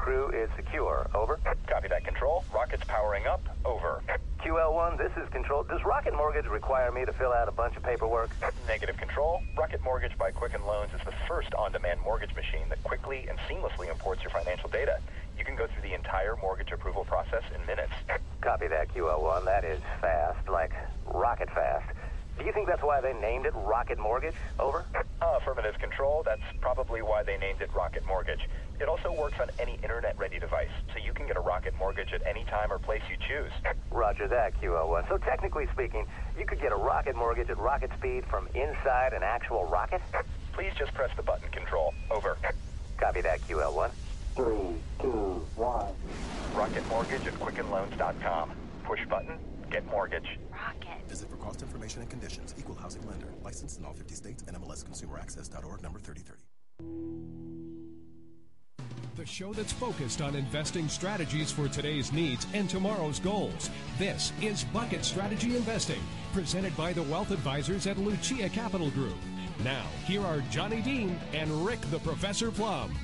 crew is secure. Over. Copy that, Control. Rocket's powering up. Over. QL1, this is Control. Does Rocket Mortgage require me to fill out a bunch of paperwork? Negative, Control. Rocket Mortgage by Quicken Loans is the first on-demand mortgage machine that quickly and seamlessly imports your financial data. You can go through the entire mortgage approval process in minutes. Copy that, QL1. That is fast, like rocket fast. Do you think that's why they named it Rocket Mortgage? Over. Affirmative, Control. That's probably why they named it Rocket Mortgage. It also works on any internet-ready device, so you can get a Rocket Mortgage at any time or place you choose. Roger that, QL1. So technically speaking, you could get a Rocket Mortgage at rocket speed from inside an actual rocket? Please just press the button, Control. Over. Copy that, QL1. 3, 2, 1. Rocket Mortgage at QuickenLoans.com. Push button, get mortgage. Rocket. Visit for cost information and conditions. Equal housing lender. Licensed in all 50 states. NMLSConsumerAccess.org number 3030. The show that's focused on investing strategies for today's needs and tomorrow's goals. This is Bucket Strategy Investing, presented by the wealth advisors at Lucia Capital Group. Now, here are Johnny Dean and Rick the Professor Plum.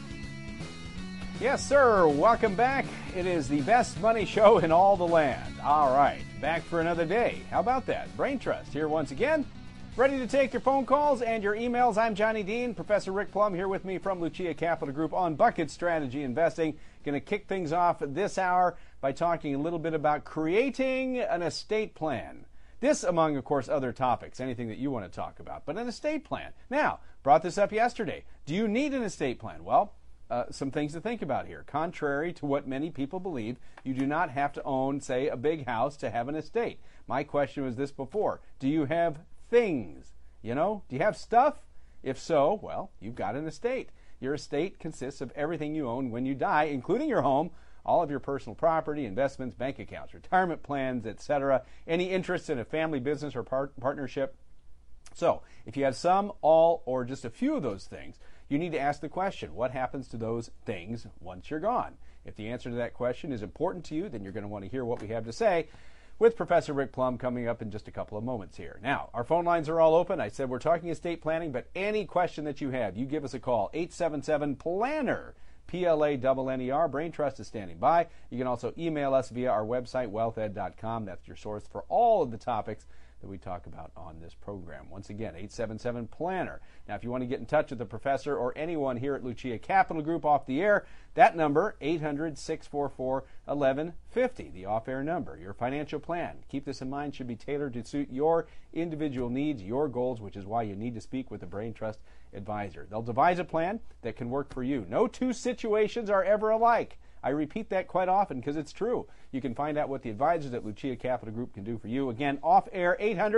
Yes, sir. Welcome back. It is the best money show in all the land. All right, back for another day. How about that? Brain Trust here once again. Ready to take your phone calls and your emails. I'm Johnny Dean. Professor Rick Plum here with me from Lucia Capital Group on Bucket Strategy Investing. Going to kick things off this hour by talking a little bit about creating an estate plan. This among, of course, other topics, anything that you want to talk about, but an estate plan. Now, brought this up yesterday. Do you need an estate plan? Well, some things to think about here. Contrary to what many people believe, you do not have to own, say, a big house to have an estate. My question was this before. Do you have things? You know, do you have stuff? If so, well, you've got an estate. Your estate consists of everything you own when you die, including your home, all of your personal property, investments, bank accounts, retirement plans, etc., any interest in a family business or partnership. So, if you have some, all, or just a few of those things, you need to ask the question, what happens to those things once you're gone? If the answer to that question is important to you, then you're going to want to hear what we have to say with Professor Rick Plum coming up in just a couple of moments here. Now, our phone lines are all open. I said we're talking estate planning, but any question that you have, you give us a call, 877-PLANNER, P-L-A-N-N-E-R. Brain Trust is standing by. You can also email us via our website, wealthed.com. That's your source for all of the topics that we talk about on this program. Once again, 877-PLANNER. Now, if you want to get in touch with the professor or anyone here at Lucia Capital Group off the air, that number, 800-644-1150, the off-air number. Your financial plan, keep this in mind, should be tailored to suit your individual needs, your goals, which is why you need to speak with the Brain Trust advisor. They'll devise a plan that can work for you. No two situations are ever alike. I repeat that quite often because it's true. You can find out what the advisors at Lucia Capital Group can do for you. Again, off air,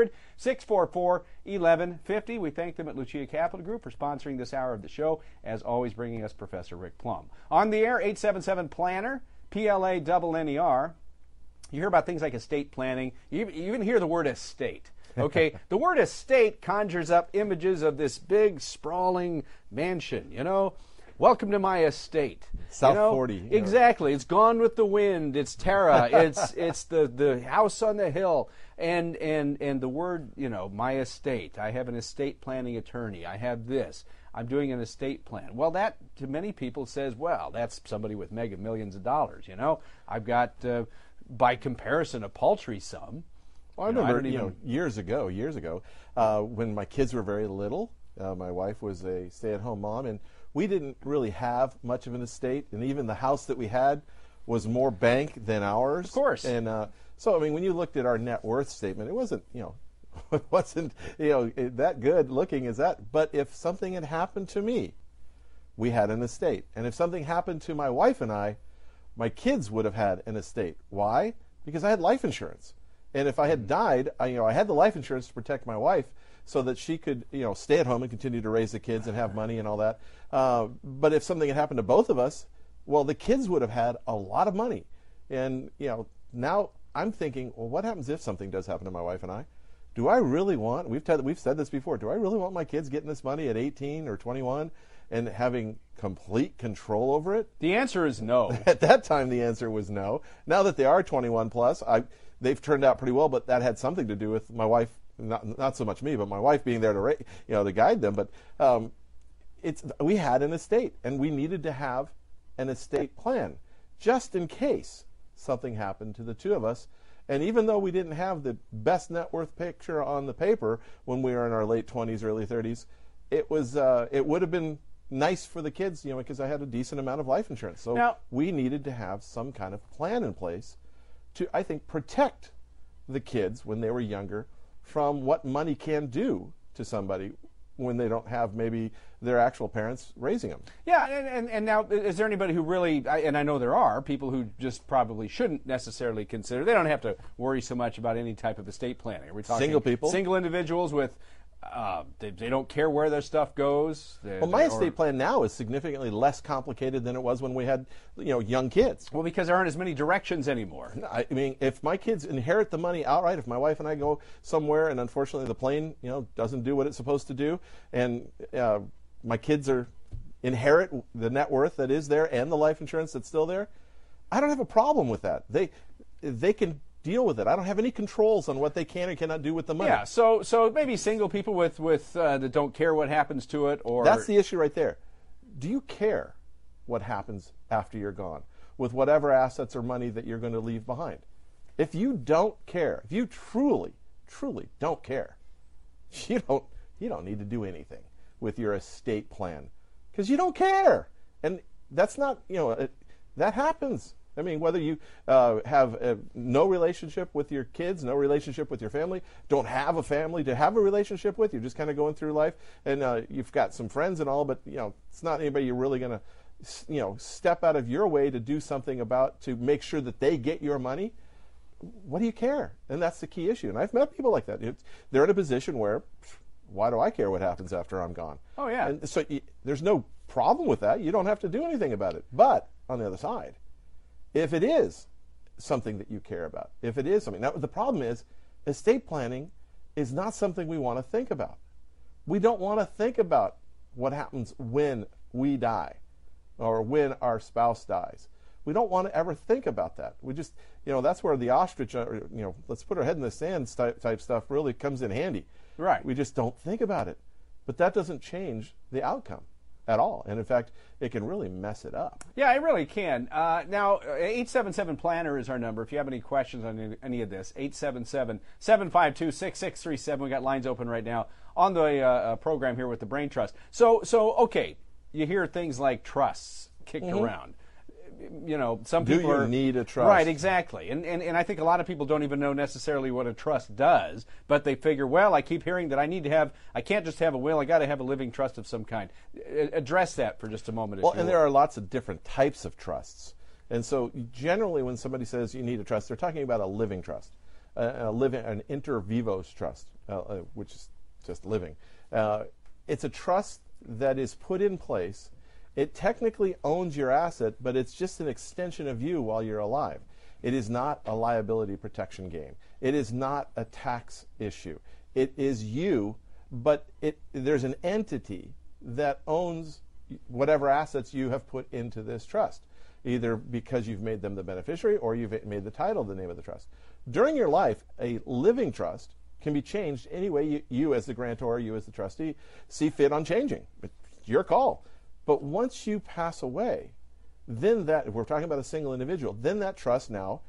800-644-1150. We thank them at Lucia Capital Group for sponsoring this hour of the show, as always bringing us Professor Rick Plum. On the air, 877-PLANNER, P-L-A-N-N-E-R. You hear about things like estate planning. You even hear the word estate. Okay, the word estate conjures up images of this big, sprawling mansion, you know. Welcome to my estate. South 40. Exactly. It's Gone with the Wind. It's Terra. It's the house on the hill. And the word, you know, my estate. I have an estate planning attorney. I have this. I'm doing an estate plan. Well, that to many people says, well, that's somebody with mega millions of dollars, you know. I've got, by comparison, a paltry sum. Well, I remember, years ago, when my kids were very little, my wife was a stay-at-home mom, and we didn't really have much of an estate, and even the house that we had was more bank than ours. Of course. And so, I mean, when you looked at our net worth statement, it wasn't, it wasn't, that good looking as that. But if something had happened to me, we had an estate. And if something happened to my wife and I, my kids would have had an estate. Why? Because I had life insurance. And if I had died, I had the life insurance to protect my wife so that she could, stay at home and continue to raise the kids and have money and all that. But if something had happened to both of us, well, the kids would have had a lot of money. And, now I'm thinking, well, what happens if something does happen to my wife and I? Do I really want, we've said this before, do I really want my kids getting this money at 18 or 21 and having complete control over it? The answer is no. At that time, the answer was no. Now that they are 21 plus, they've turned out pretty well, but that had something to do with my wife, not so much me, but my wife being there to guide them. But we had an estate, and we needed to have an estate plan, just in case something happened to the two of us. And even though we didn't have the best net worth picture on the paper when we were in our late 20s, early 30s, it would have been nice for the kids, because I had a decent amount of life insurance. So now, we needed to have some kind of plan in place to, I think, protect the kids when they were younger from what money can do to somebody when they don't have maybe their actual parents raising them. Yeah, and now, is there anybody who really, and I know there are, people who just probably shouldn't necessarily consider, they don't have to worry so much about any type of estate planning. Are we talking single people? Single individuals with, they don't care where their stuff goes. Well, my estate plan now is significantly less complicated than it was when we had, young kids. Well, because there aren't as many directions anymore. I mean, if my kids inherit the money outright, if my wife and I go somewhere and unfortunately the plane, doesn't do what it's supposed to do, and my kids inherit the net worth that is there and the life insurance that's still there, I don't have a problem with that. They can deal with it. I don't have any controls on what they can and cannot do with the money. Yeah, so maybe single people with that don't care what happens to it, or that's the issue right there. Do you care what happens after you're gone with whatever assets or money that you're going to leave behind? If you don't care, if you truly don't care, you don't need to do anything with your estate plan because you don't care. And that's not, that happens. I mean, whether you have no relationship with your kids, no relationship with your family, don't have a family to have a relationship with, you're just kind of going through life, and you've got some friends and all, but it's not anybody you're really going to, step out of your way to do something about to make sure that they get your money. What do you care? And that's the key issue. And I've met people like that. They're in a position where, why do I care what happens after I'm gone? Oh yeah. And so there's no problem with that. You don't have to do anything about it. But on the other side, if it is something that you care about, if it is something. Now, the problem is estate planning is not something we want to think about. We don't want to think about what happens when we die or when our spouse dies. We don't want to ever think about that. We just, that's where the ostrich, let's put our head in the sand type stuff really comes in handy. Right. We just don't think about it. But that doesn't change the outcome at all. And in fact, it can really mess it up. Yeah, it really can. Now, 877-PLANNER is our number. If you have any questions on any of this, 877-752-6637. We got lines open right now on the program here with the Brain Trust. So okay, you hear things like trusts kicked around. Some people do you need a trust? Right, exactly. And I think a lot of people don't even know necessarily what a trust does, but they figure, well, I keep hearing that I can't just have a will, I got to have a living trust of some kind. Address that for just an there are lots of different types of trusts. And so generally when somebody says you need a trust, they're talking about a living trust, an inter vivos trust, which is just living. It's a trust that is put in place. It technically owns your asset, but it's just an extension of you while you're alive. It is not a liability protection game. It is not a tax issue. It is you, but there's an entity that owns whatever assets you have put into this trust, either because you've made them the beneficiary or you've made the title the name of the trust. During your life, a living trust can be changed any way you as the grantor, you as the trustee, see fit on changing. It's your call. But once you pass away, then if we're talking about a single individual, then that trust now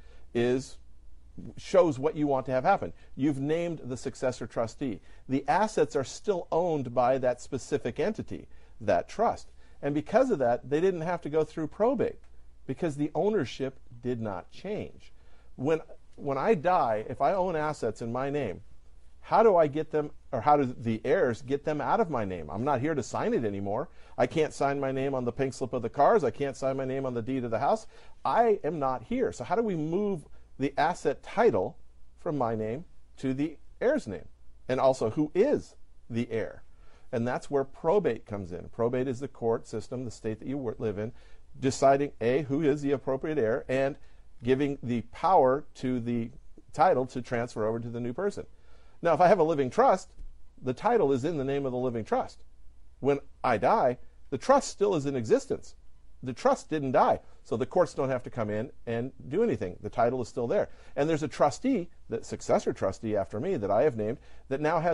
shows what you want to have happen. You've named the successor trustee. The assets are still owned by that specific entity, that trust. And because of that, they didn't have to go through probate because the ownership did not change. When I die, if I own assets in my name, how do I get them, or how do the heirs get them out of my name? I'm not here to sign it anymore. I can't sign my name on the pink slip of the cars. I can't sign my name on the deed of the house. I am not here. So how do we move the asset title from my name to the heir's name? And also, who is the heir? And that's where probate comes in. Probate is the court system, the state that you live in, deciding, A, who is the appropriate heir, and giving the power to the title to transfer over to the new person. Now, if I have a living trust, the title is in the name of the living trust. When I die, the trust still is in existence. The trust didn't die, so the courts don't have to come in and do anything. The title is still there. And there's a trustee, the successor trustee after me that I have named, that now has the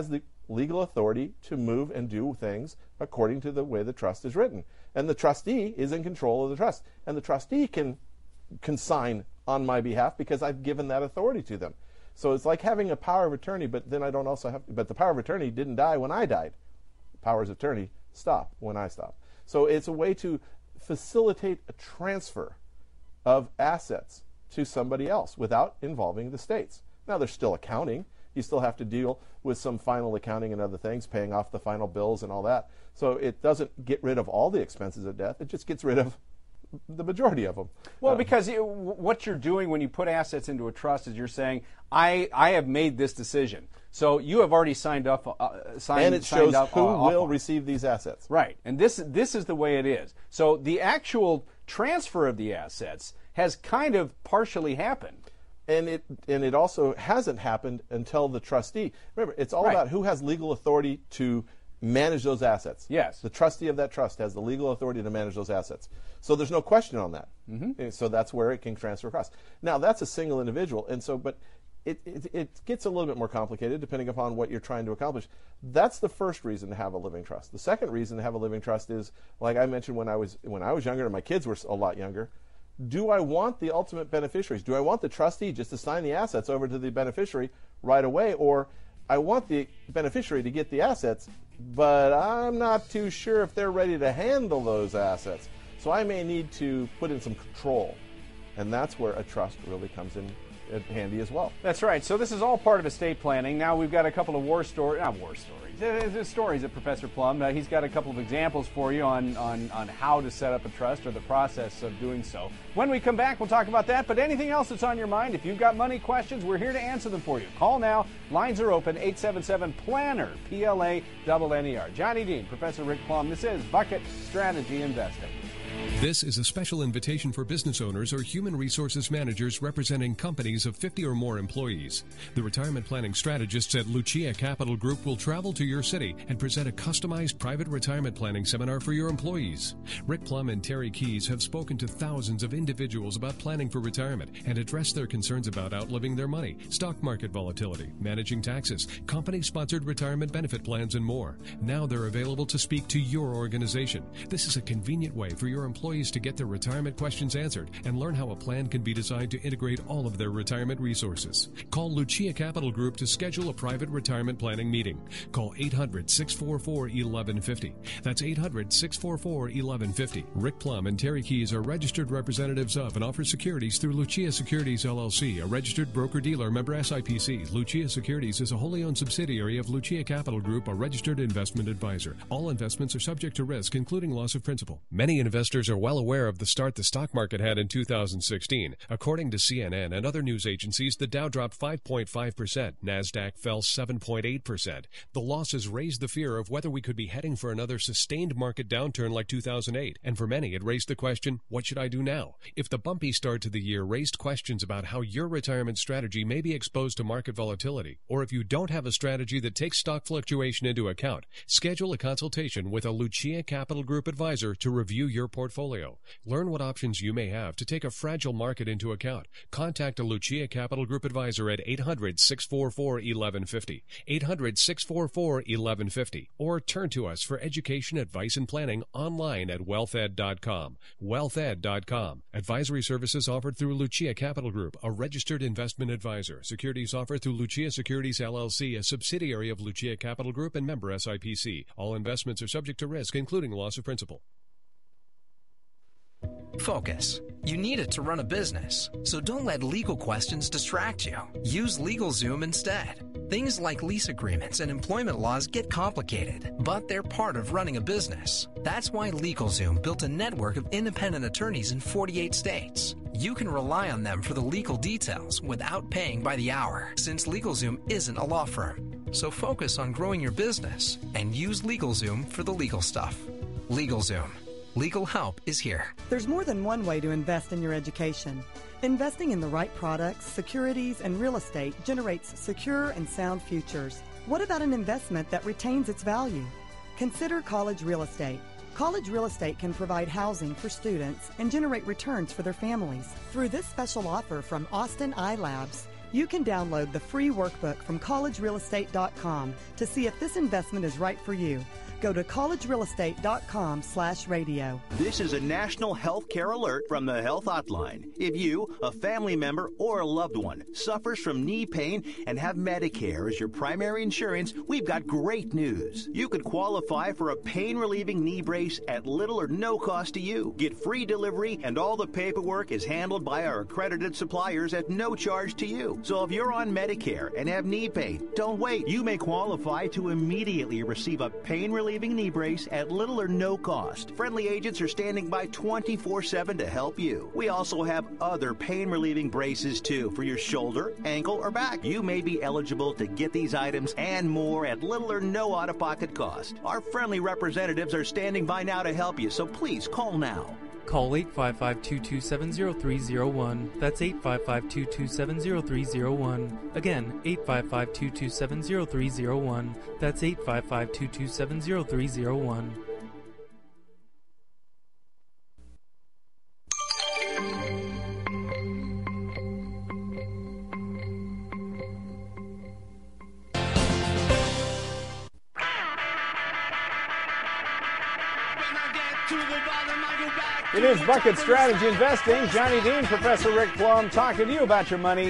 legal authority to move and do things according to the way the trust is written. And the trustee is in control of the trust. And the trustee can consign on my behalf because I've given that authority to them. So it's like having a power of attorney, but then I don't also have, but the power of attorney didn't die when I died. Powers of attorney stop when I stop. So it's a way to facilitate a transfer of assets to somebody else without involving the states. Now, there's still accounting. You still have to deal with some final accounting and other things, paying off the final bills and all that. So it doesn't get rid of all the expenses of death. It just gets rid of the majority of them. Well, because what you're doing when you put assets into a trust is you're saying, I have made this decision. So you have already signed up. And it shows who will receive these assets. Right. And this is the way it is. So the actual transfer of the assets has kind of partially happened. And it also hasn't happened until the trustee. Remember, it's all about who has legal authority to manage those assets. Yes. The trustee of that trust has the legal authority to manage those assets. So there's no question on that. And so that's where it can transfer across. Now, that's a single individual. And so, but it gets a little bit more complicated depending upon what you're trying to accomplish. That's the first reason to have a living trust. The second reason to have a living trust is, like I mentioned when I was younger and my kids were a lot younger, do I want the ultimate beneficiaries? Do I want the trustee just to sign the assets over to the beneficiary right away? Or I want the beneficiary to get the assets, but I'm not too sure if they're ready to handle those assets. So I may need to put in some control. And that's where a trust really comes in handy as well. That's right. So this is all part of estate planning. Now we've got a couple of stories at Professor Plum. He's got a couple of examples for you on how to set up a trust or the process of doing so. When we come back, we'll talk about that. But anything else that's on your mind, if you've got money questions, we're here to answer them for you. Call now. Lines are open. 877-PLANNER, PLANNER. Johnny Dean, Professor Rick Plum. This is Bucket Strategy Investing. This is a special invitation for business owners or human resources managers representing companies of 50 or more employees. The retirement planning strategists at Lucia Capital Group will travel to your city and present a customized private retirement planning seminar for your employees. Rick Plum and Terry Keys have spoken to thousands of individuals about planning for retirement and addressed their concerns about outliving their money, stock market volatility, managing taxes, company-sponsored retirement benefit plans, and more. Now they're available to speak to your organization. This is a convenient way for your employees to get their retirement questions answered and learn how a plan can be designed to integrate all of their retirement resources. Call Lucia Capital Group to schedule a private retirement planning meeting. Call 800-644-1150. That's 800-644-1150. Rick Plum and Terry Keys are registered representatives of and offer securities through Lucia Securities LLC, a registered broker-dealer member SIPC. Lucia Securities is a wholly owned subsidiary of Lucia Capital Group, a registered investment advisor. All investments are subject to risk, including loss of principal. Many investors are well aware of the start the stock market had in 2016. According to CNN and other news agencies, the Dow dropped 5.5%, NASDAQ fell 7.8%. The losses raised the fear of whether we could be heading for another sustained market downturn like 2008. And for many, it raised the question, what should I do now? If the bumpy start to the year raised questions about how your retirement strategy may be exposed to market volatility, or if you don't have a strategy that takes stock fluctuation into account, schedule a consultation with a Lucia Capital Group advisor to review your portfolio. Learn what options you may have to take a fragile market into account. Contact a Lucia Capital Group advisor at 800-644-1150, 800-644-1150, or turn to us for education, advice, and planning online at wealthed.com. Wealthed.com. Advisory services offered through Lucia Capital Group, a registered investment advisor. Securities offered through Lucia Securities LLC, a subsidiary of Lucia Capital Group and member SIPC. All investments are subject to risk, including loss of principal. Focus. You need it to run a business, so don't let legal questions distract you. Use LegalZoom instead. Things like lease agreements and employment laws get complicated, but they're part of running a business. That's why LegalZoom built a network of independent attorneys in 48 states. You can rely on them for the legal details without paying by the hour, since LegalZoom isn't a law firm. So focus on growing your business and use LegalZoom for the legal stuff. LegalZoom. Legal help is here. There's more than one way to invest in your education. Investing in the right products, securities, and real estate generates secure and sound futures. What about an investment that retains its value? Consider College Real Estate. College Real Estate can provide housing for students and generate returns for their families. Through this special offer from Austin iLabs, You can download the free workbook from collegerealestate.com to see if this investment is right for you. Go to collegerealestate.com/radio. This is a national health care alert from the Health Hotline. If you, a family member, or a loved one suffers from knee pain and have Medicare as your primary insurance, we've got great news. You could qualify for a pain-relieving knee brace at little or no cost to you. Get free delivery, and all the paperwork is handled by our accredited suppliers at no charge to you. So if you're on Medicare and have knee pain, don't wait. You may qualify to immediately receive a pain-relieving knee brace at little or no cost. Friendly agents are standing by 24/7 to help you. We also have other pain-relieving braces too for your shoulder, ankle, or back. You may be eligible to get these items and more at little or no out-of-pocket cost. Our friendly representatives are standing by now to help you, so please call now. Call 855-227-0301. That's 855-227-0301. Again, 855-227-0301. That's 855-227-0301. It is Bucket Strategy Investing. Johnny Dean, Professor Rick Plum, talking to you about your money.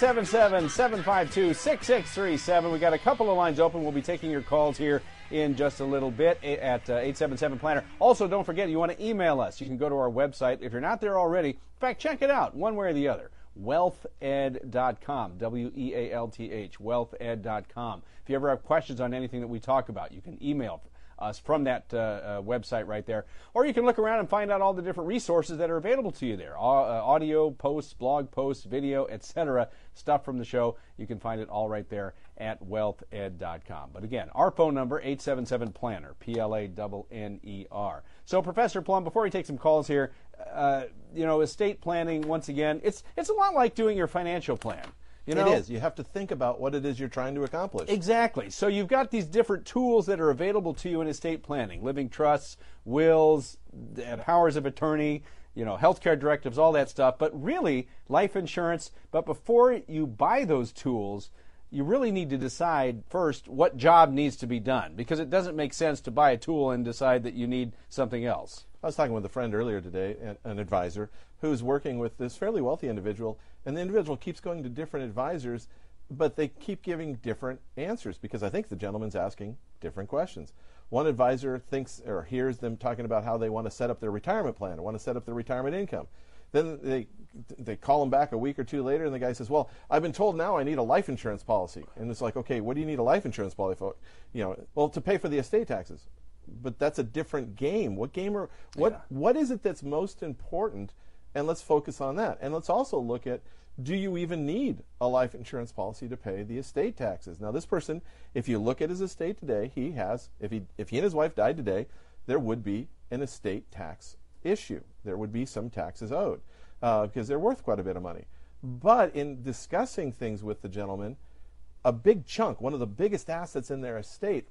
877-752-6637. We got a couple of lines open. We'll be taking your calls here in just a little bit at 877-PLANNER. Also, don't forget, you want to email us. You can go to our website. If you're not there already, in fact, check it out one way or the other. wealthedd.com, W-E-A-L-T-H, wealthedd.com. If you ever have questions on anything that we talk about, you can email us from that website right there. Or you can look around and find out all the different resources that are available to you there. Audio posts, blog posts, video, etc. Stuff from the show. You can find it all right there at wealthedd.com. But again, our phone number, 877-PLANNER, P-L-A-N-N-E-R. So, Professor Plum, before we take some calls here, estate planning, once again, it's a lot like doing your financial plan. It is. You have to think about what it is you're trying to accomplish. Exactly. So you've got these different tools that are available to you in estate planning: living trusts, wills, powers of attorney, healthcare directives, all that stuff. But really, life insurance. But before you buy those tools, you really need to decide first what job needs to be done, because it doesn't make sense to buy a tool and decide that you need something else. I was talking with a friend earlier today, an advisor, who's working with this fairly wealthy individual, and the individual keeps going to different advisors, but they keep giving different answers because I think the gentleman's asking different questions. One advisor thinks or hears them talking about how they want to set up their retirement plan or want to set up their retirement income. Then they call him back a week or two later, and the guy says, well, I've been told now I need a life insurance policy. And it's like, okay, what do you need a life insurance policy for? Well, to pay for the estate taxes. But that's a different game. What is it that's most important? And let's focus on that. And let's also look at, do you even need a life insurance policy to pay the estate taxes? Now, this person, if you look at his estate today, he has, if he and his wife died today, there would be an estate tax issue. There would be some taxes owed because they're worth quite a bit of money. But in discussing things with the gentleman, a big chunk, one of the biggest assets in their estate,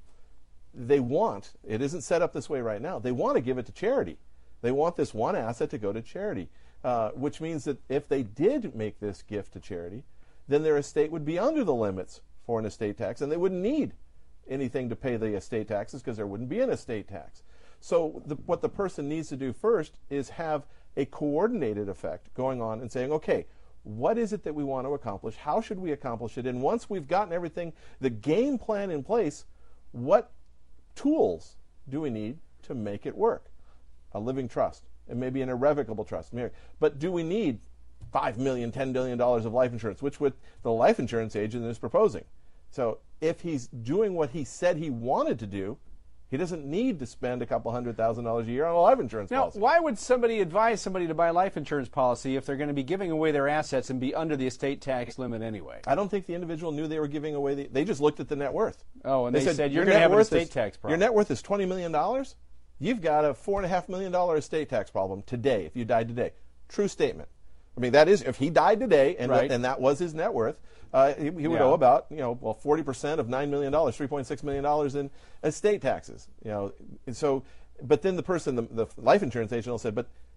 it isn't set up this way right now, they want to give it to charity. They want this one asset to go to charity, which means that if they did make this gift to charity, then their estate would be under the limits for an estate tax, and they wouldn't need anything to pay the estate taxes because there wouldn't be an estate tax. So what the person needs to do first is have a coordinated effect going on and saying, okay, what is it that we want to accomplish? How should we accomplish it? And once we've gotten everything, the game plan in place, what tools do we need to make it work? A living trust, and maybe an irrevocable trust. But do we need $5 million, $10 billion of life insurance, which the life insurance agent is proposing? So if he's doing what he said he wanted to do, he doesn't need to spend a couple $100,000 a year on a life insurance policy. Now, why would somebody advise somebody to buy a life insurance policy if they're going to be giving away their assets and be under the estate tax limit anyway? I don't think the individual knew they were giving away they just looked at the net worth. Oh, and they said you're going to have an estate tax problem. Your net worth is $20 million. You've got a $4.5 million estate tax problem today if you died today. True statement. I mean, that is, if he died today and, right. and that was his net worth, he would owe about, 40% of $9 million, $3.6 million in estate taxes. And so, but then the person, the life insurance agent will say, but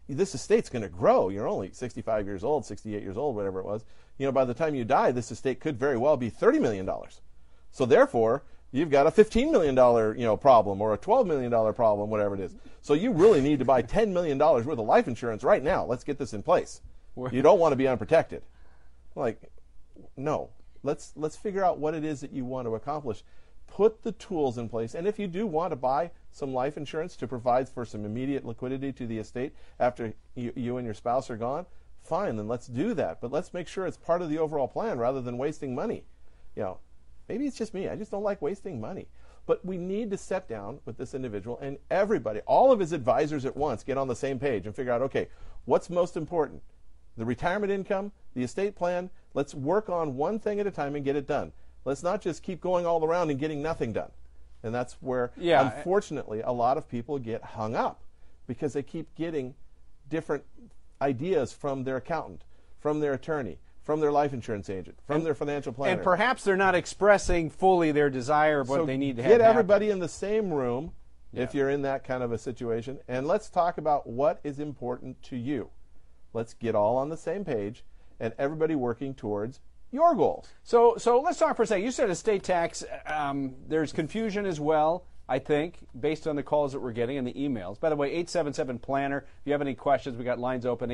this estate's going to grow. You're only 65 years old, 68 years old, whatever it was. By the time you die, this estate could very well be $30 million. So therefore, you've got a $15 million, problem, or a $12 million problem, whatever it is. So you really need to buy $10 million worth of life insurance right now. Let's get this in place. You don't want to be unprotected. Like, no. Let's figure out what it is that you want to accomplish. Put the tools in place. And if you do want to buy some life insurance to provide for some immediate liquidity to the estate after you and your spouse are gone, fine, then let's do that. But let's make sure it's part of the overall plan rather than wasting money. Maybe it's just me. I just don't like wasting money. But we need to sit down with this individual and everybody, all of his advisors at once, get on the same page and figure out, okay, what's most important? The retirement income, the estate plan. Let's work on one thing at a time and get it done. Let's not just keep going all around and getting nothing done. And that's where, unfortunately, a lot of people get hung up because they keep getting different ideas from their accountant, from their attorney, from their life insurance agent, from their financial planner. And perhaps they're not expressing fully their desire of what they need to have get everybody in the same room if you're in that kind of a situation, and let's talk about what is important to you. Let's get all on the same page and everybody working towards your goals. So let's talk for a second. You said estate tax. There's confusion as well, I think, based on the calls that we're getting and the emails. By the way, 877-PLANNER. If you have any questions, we got lines open,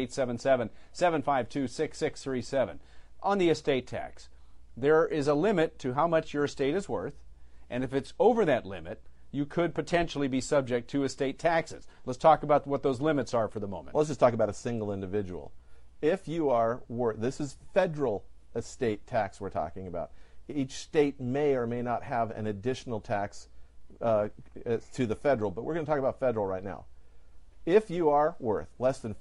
877-752-6637. On the estate tax, there is a limit to how much your estate is worth, and if it's over that limit, you could potentially be subject to estate taxes. Let's talk about what those limits are for the moment. Well, let's just talk about a single individual. If you are worth, this is federal estate tax we're talking about. Each state may or may not have an additional tax to the federal, but we're going to talk about federal right now. If you are worth less than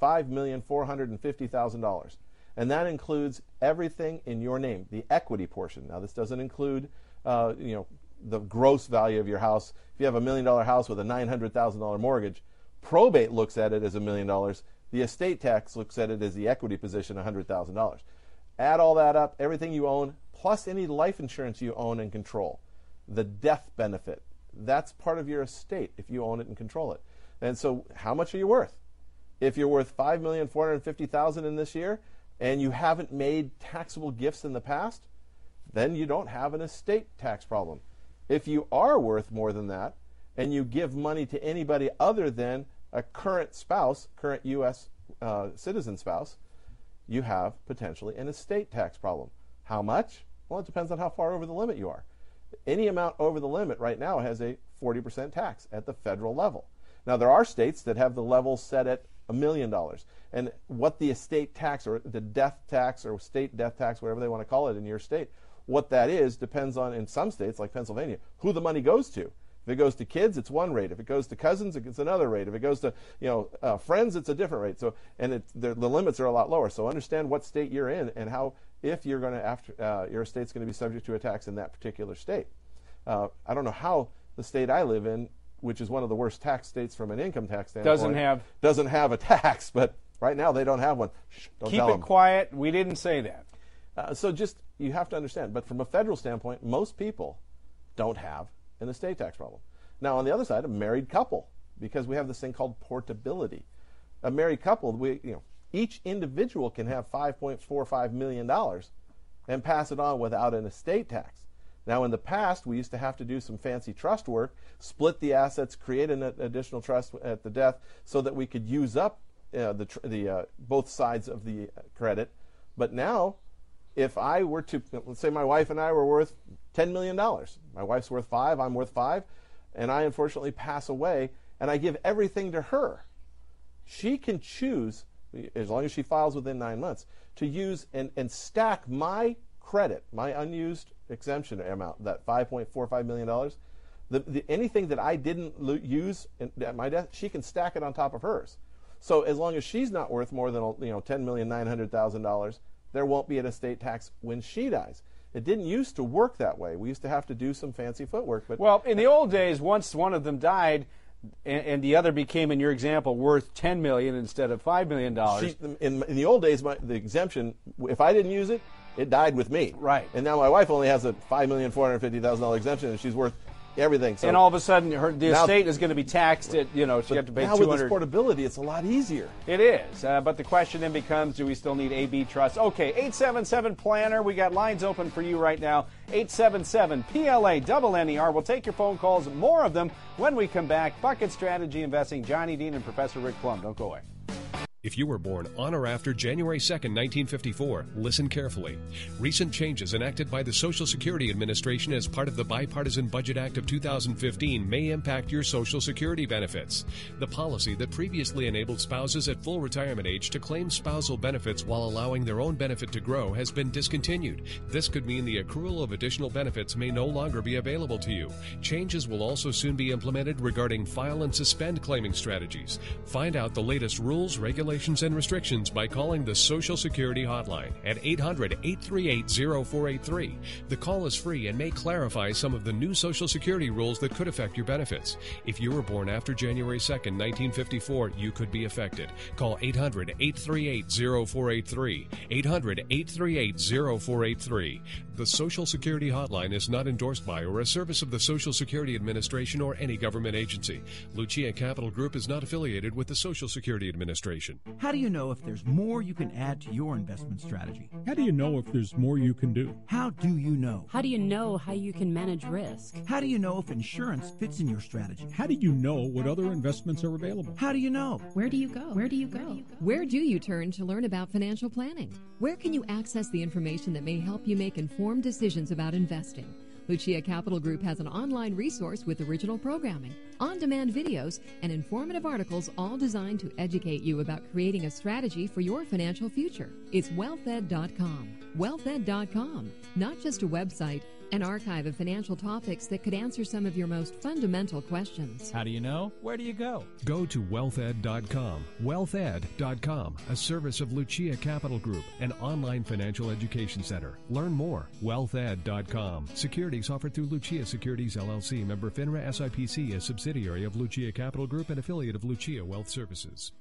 $5,450,000, and that includes everything in your name, the equity portion. Now, this doesn't include, the gross value of your house. If you have $1 million house with a $900,000 mortgage, probate looks at it as $1 million. The estate tax looks at it as the equity position, $100,000. Add all that up, everything you own, plus any life insurance you own and control. The death benefit, that's part of your estate if you own it and control it. And so how much are you worth? If you're worth $5,450,000 in this year and you haven't made taxable gifts in the past, then you don't have an estate tax problem. If you are worth more than that and you give money to anybody other than a current spouse, current U.S. Citizen spouse, you have potentially an estate tax problem. How much? Well, it depends on how far over the limit you are. Any amount over the limit right now has a 40% tax at the federal level. Now, there are states that have the level set at $1 million. And what the estate tax or the death tax or state death tax, whatever they want to call it in your state, what that is depends on, in some states like Pennsylvania, who the money goes to. If it goes to kids, it's one rate. If it goes to cousins, it's another rate. If it goes to friends, it's a different rate. So, and the limits are a lot lower. So understand what state you're in and how, if you're going to your estate's going to be subject to a tax in that particular state. I don't know how the state I live in, which is one of the worst tax states from an income tax standpoint, doesn't have a tax. But right now they don't have one. Shh, don't Keep tell it them. quiet. We didn't say that. So just you have to understand. But from a federal standpoint, most people don't have an estate tax problem. Now, on the other side, a married couple, because we have this thing called portability. A married couple, each individual can have $5.45 million and pass it on without an estate tax. Now, in the past, we used to have to do some fancy trust work, split the assets, create an additional trust at the death so that we could use up both sides of the credit. But now, if I were to, let's say my wife and I were worth $10 million. My wife's worth $5, I'm worth $5, and I unfortunately pass away, and I give everything to her. She can choose, as long as she files within 9 months, to use and stack my credit, my unused exemption amount, that $5.45 million. Anything that I didn't use at my death, she can stack it on top of hers. So as long as she's not worth more than $10,900,000, there won't be an estate tax when she dies. It didn't used to work that way. We used to have to do some fancy footwork. But well, in the old days, once one of them died and the other became, in your example, worth $10 million instead of $5 million. In the old days, the exemption, if I didn't use it, it died with me. Right. And now my wife only has a $5,450,000 exemption, and she's worth everything. So and all of a sudden, the now, estate is going to be taxed at, you know, so you have to pay now $200. with this portability, it's a lot easier. It is, but the question then becomes, do we still need AB Trust? Okay, 877-PLANNER. We got lines open for you right now. 877-PLA-NNER. We'll take your phone calls, more of them, when we come back. Bucket Strategy Investing, Johnny Dean and Professor Rick Plum. Don't go away. If you were born on or after January 2nd, 1954, listen carefully. Recent changes enacted by the Social Security Administration as part of the Bipartisan Budget Act of 2015 may impact your Social Security benefits. The policy that previously enabled spouses at full retirement age to claim spousal benefits while allowing their own benefit to grow has been discontinued. This could mean the accrual of additional benefits may no longer be available to you. Changes will also soon be implemented regarding file and suspend claiming strategies. Find out the latest rules, regulations, and restrictions by calling the Social Security Hotline at 800-838-0483. The call is free and may clarify some of the new Social Security rules that could affect your benefits. If you were born after January 2nd, 1954, you could be affected. Call 800-838-0483. 800-838-0483. The Social Security Hotline is not endorsed by or a service of the Social Security Administration or any government agency. Lucia Capital Group is not affiliated with the Social Security Administration. How do you know if there's more you can add to your investment strategy? How do you know if there's more you can do? How do you know? How do you know how you can manage risk? How do you know if insurance fits in your strategy? How do you know what other investments are available? How do you know? Where do you go? Where do you go? Where do you turn to learn about financial planning? Where can you access the information that may help you make informed decisions about investing? Lucia Capital Group has an online resource with original programming, on-demand videos, and informative articles, all designed to educate you about creating a strategy for your financial future. It's wealthEd.com. WealthEd.com, not just a website, an archive of financial topics that could answer some of your most fundamental questions. How do you know? Where do you go? Go to wealthed.com. Wealthed.com, a service of Lucia Capital Group, an online financial education center. Learn more. Wealthed.com. Securities offered through Lucia Securities LLC, member FINRA SIPC, a subsidiary of Lucia Capital Group and affiliate of Lucia Wealth Services.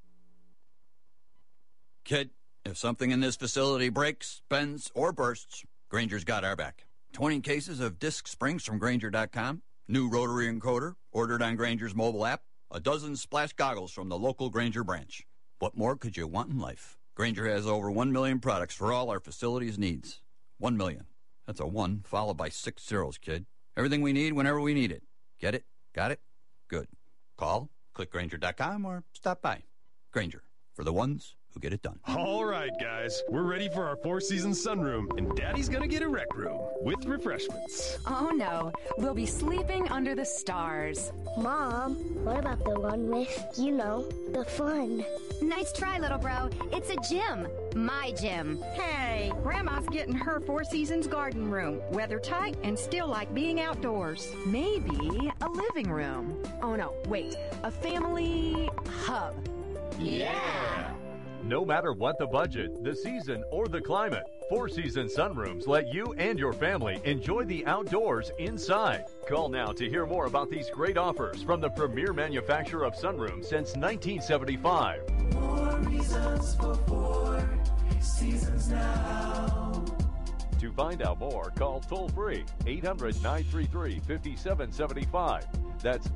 Kid, if something in this facility breaks, bends, or bursts, Granger's got our back. 20 cases of disc springs from Granger.com, new rotary encoder ordered on Granger's mobile app, a dozen splash goggles from the local Granger branch. What more could you want in life? Granger has over 1 million products for all our facilities' needs. 1 million. That's a 1 followed by 6 zeros, kid. Everything we need whenever we need it. Get it? Got it? Good. Call, click Granger.com, or stop by. Granger, for the ones who get it done. All right, guys. We're ready for our Four Seasons sunroom, and Daddy's gonna get a rec room with refreshments. Oh, no. We'll be sleeping under the stars. Mom, what about the one with, the fun? Nice try, little bro. It's a gym. My gym. Hey, Grandma's getting her Four Seasons garden room. Weather tight and still like being outdoors. Maybe a living room. Oh, no, wait. A family hub. Yeah! No matter what the budget, the season, or the climate, Four Seasons sunrooms let you and your family enjoy the outdoors inside. Call now to hear more about these great offers from the premier manufacturer of sunrooms since 1975. More reasons for Four Seasons now. To find out more, call toll-free 800-933-5775. That's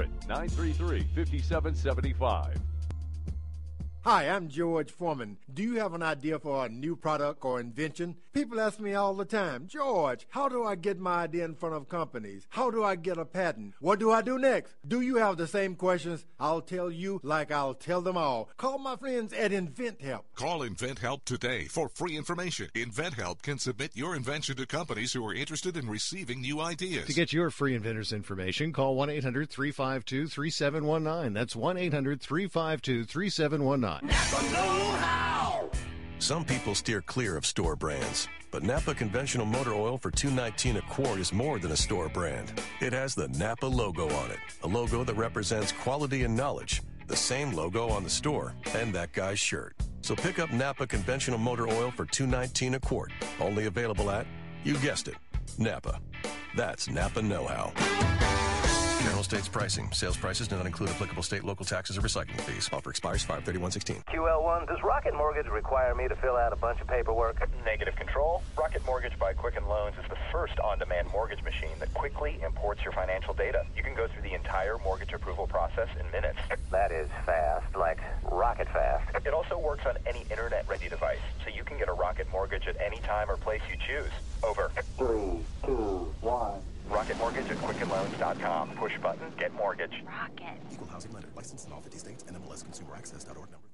800-933-5775. Hi, I'm George Foreman. Do you have an idea for a new product or invention? People ask me all the time, George, how do I get my idea in front of companies? How do I get a patent? What do I do next? Do you have the same questions? I'll tell you like I'll tell them all. Call my friends at InventHelp. Call InventHelp today for free information. InventHelp can submit your invention to companies who are interested in receiving new ideas. To get your free inventor's information, call 1-800-352-3719. That's 1-800-352-3719. Napa know-how! Some people steer clear of store brands, but Napa conventional motor oil for $2.19 a quart is more than a store brand. It has the Napa logo on it, a logo that represents quality and knowledge, the same logo on the store and that guy's shirt. So pick up Napa conventional motor oil for $2.19 a quart, only available at, you guessed it, Napa. That's Napa know-how. General States pricing. Sales prices do not include applicable state, local taxes, or recycling fees. Offer expires 5/31/16. QL1, does Rocket Mortgage require me to fill out a bunch of paperwork? Negative control. Rocket Mortgage by Quicken Loans is the first on-demand mortgage machine that quickly imports your financial data. You can go through the entire mortgage approval process in minutes. That is fast, like rocket fast. It also works on any internet-ready device, so you can get a Rocket Mortgage at any time or place you choose. Over. 3, 2, 1. Rocket Mortgage at QuickenLoans.com. Push button, get mortgage. Rocket. Equal housing lender. Licensed in all 50 states. NMLSConsumerAccess.org number.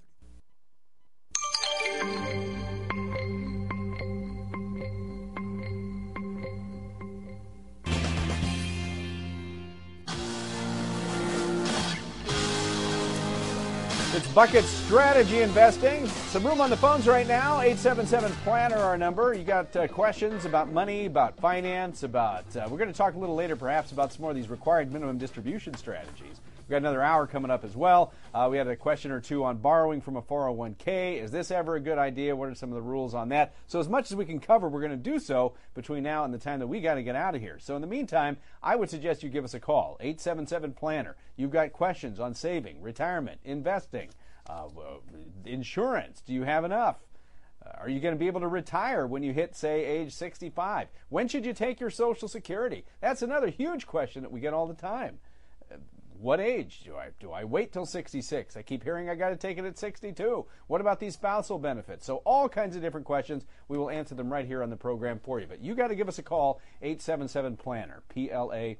It's Bucket Strategy Investing. Some room on the phones right now. 877-PLANNER our number. You got questions about money, about finance, about... we're going to talk a little later perhaps about some more of these required minimum distribution strategies. We've got another hour coming up as well. We had a question or two on borrowing from a 401k. Is this ever a good idea? What are some of the rules on that? So as much as we can cover, we're going to do so between now and the time that we got to get out of here. So in the meantime, I would suggest you give us a call, 877-PLANNER. You've got questions on saving, retirement, investing, insurance. Do you have enough? Are you going to be able to retire when you hit, say, age 65? When should you take your Social Security? That's another huge question that we get all the time. What age? Do I wait till 66? I keep hearing I got to take it at 62. What about these spousal benefits? So all kinds of different questions. We will answer them right here on the program for you. But you got to give us a call, 877-PLANNER, PLANNER.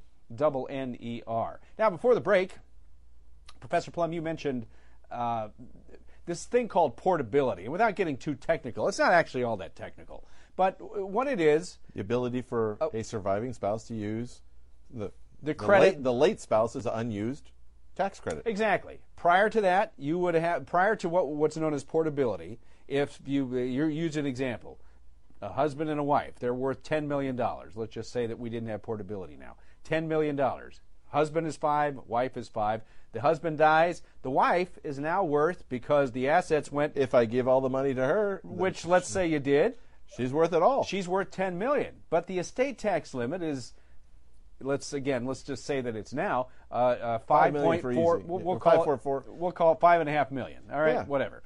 Now, before the break, Professor Plum, you mentioned this thing called portability. And without getting too technical, it's not actually all that technical. But what it is... The ability for a surviving spouse to use the credit, the late spouse's unused tax credit. Exactly. Prior to that, you would have, prior to what's known as portability, if you use an example, a husband and a wife, they're worth $10 million. Let's just say that we didn't have portability now. $10 million. Husband is 5, wife is 5. The husband dies. The wife is now worth, because the assets went... If I give all the money to her... Which, let's say you did. She's worth it all. She's worth $10 million. But the estate tax limit is... Let's just say that it's now 5.4. We'll call it $5.5 million. All right, yeah. Whatever.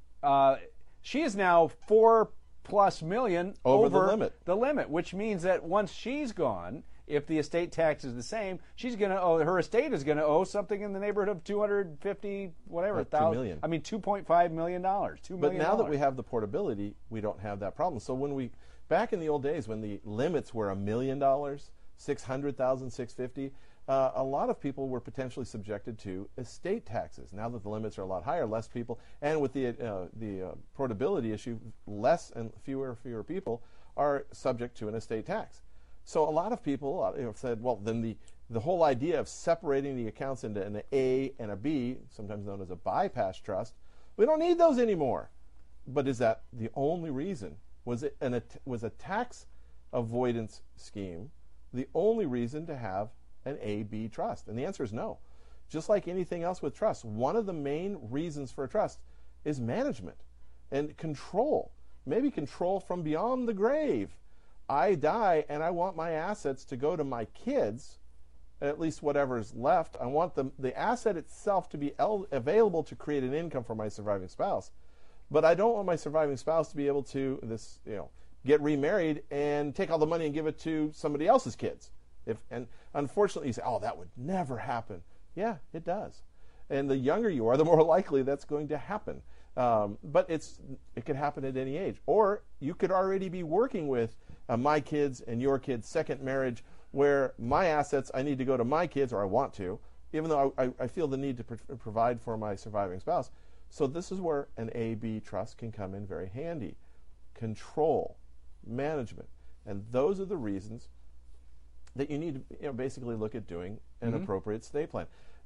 She is now $4+ million over the limit, which means that once she's gone, if the estate tax is the same, she's going to owe. Her estate is going to owe something in the neighborhood of $250 whatever $2 million. I mean $2.5 million. $2 million. But now that we have the portability, we don't have that problem. So when back in the old days when the limits were $1 million. $600,000, $650,000. A lot of people were potentially subjected to estate taxes. Now that the limits are a lot higher, less people, and with the portability issue, less and fewer people are subject to an estate tax. So a lot of people said, well, then the whole idea of separating the accounts into an A and a B, sometimes known as a bypass trust, we don't need those anymore. But is that the only reason? Was a tax avoidance scheme the only reason to have an A-B trust? And the answer is no. Just like anything else with trust, one of the main reasons for a trust is management and control. Maybe control from beyond the grave. I die and I want my assets to go to my kids, at least whatever's left. I want the asset itself to be available to create an income for my surviving spouse. But I don't want my surviving spouse to be able to get remarried and take all the money and give it to somebody else's kids. And unfortunately, you say, oh, that would never happen. Yeah, it does. And the younger you are, the more likely that's going to happen. But it could happen at any age. Or you could already be working with my kids and your kids' second marriage, where my assets, I need to go to my kids, or I want to, even though I feel the need to provide for my surviving spouse. So this is where an A-B trust can come in very handy. Control. Management, and those are the reasons that you need to basically look at doing an appropriate estate plan.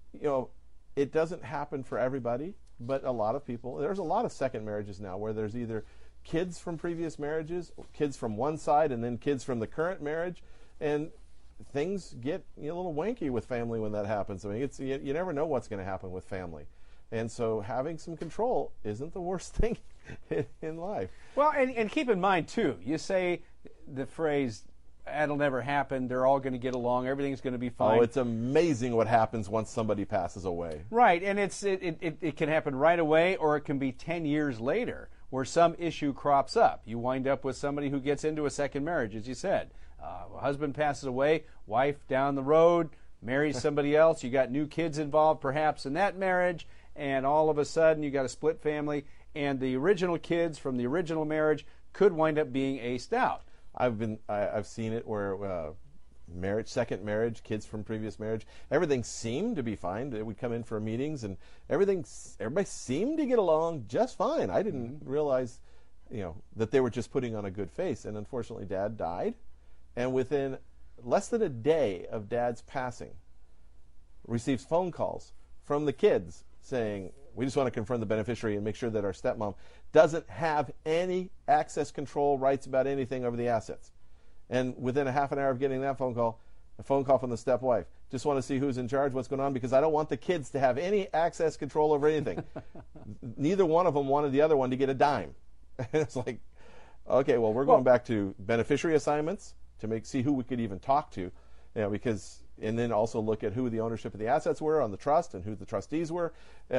It doesn't happen for everybody, but a lot of people. There's a lot of second marriages now where there's either kids from previous marriages, kids from one side, and then kids from the current marriage, and things get a little wanky with family when that happens. I mean, you never know what's going to happen with family. And so having some control isn't the worst thing in life. Well, and keep in mind, too, you say the phrase that'll never happen. They're all going to get along. Everything's going to be fine. Oh, it's amazing what happens once somebody passes away. Right, and it can happen right away, or it can be 10 years later where some issue crops up. You wind up with somebody who gets into a second marriage, as you said. Husband passes away, wife down the road marries somebody else. You got new kids involved perhaps in that marriage, and all of a sudden you got a split family, and the original kids from the original marriage could wind up being aced out. I've seen it where second marriage, kids from previous marriage, everything seemed to be fine. They would come in for meetings, and everybody seemed to get along just fine. I didn't realize, that they were just putting on a good face. And unfortunately, Dad died, and within less than a day of Dad's passing, receives phone calls from the kids saying, we just want to confirm the beneficiary and make sure that our stepmom doesn't have any access control rights about anything over the assets. And within a half an hour of getting that phone call, a phone call from the stepwife, just want to see who's in charge, what's going on, because I don't want the kids to have any access control over anything. Neither one of them wanted the other one to get a dime. And it's like, okay, well, we're going back to beneficiary assignments to see who we could even talk to, and then also look at who the ownership of the assets were on the trust and who the trustees were.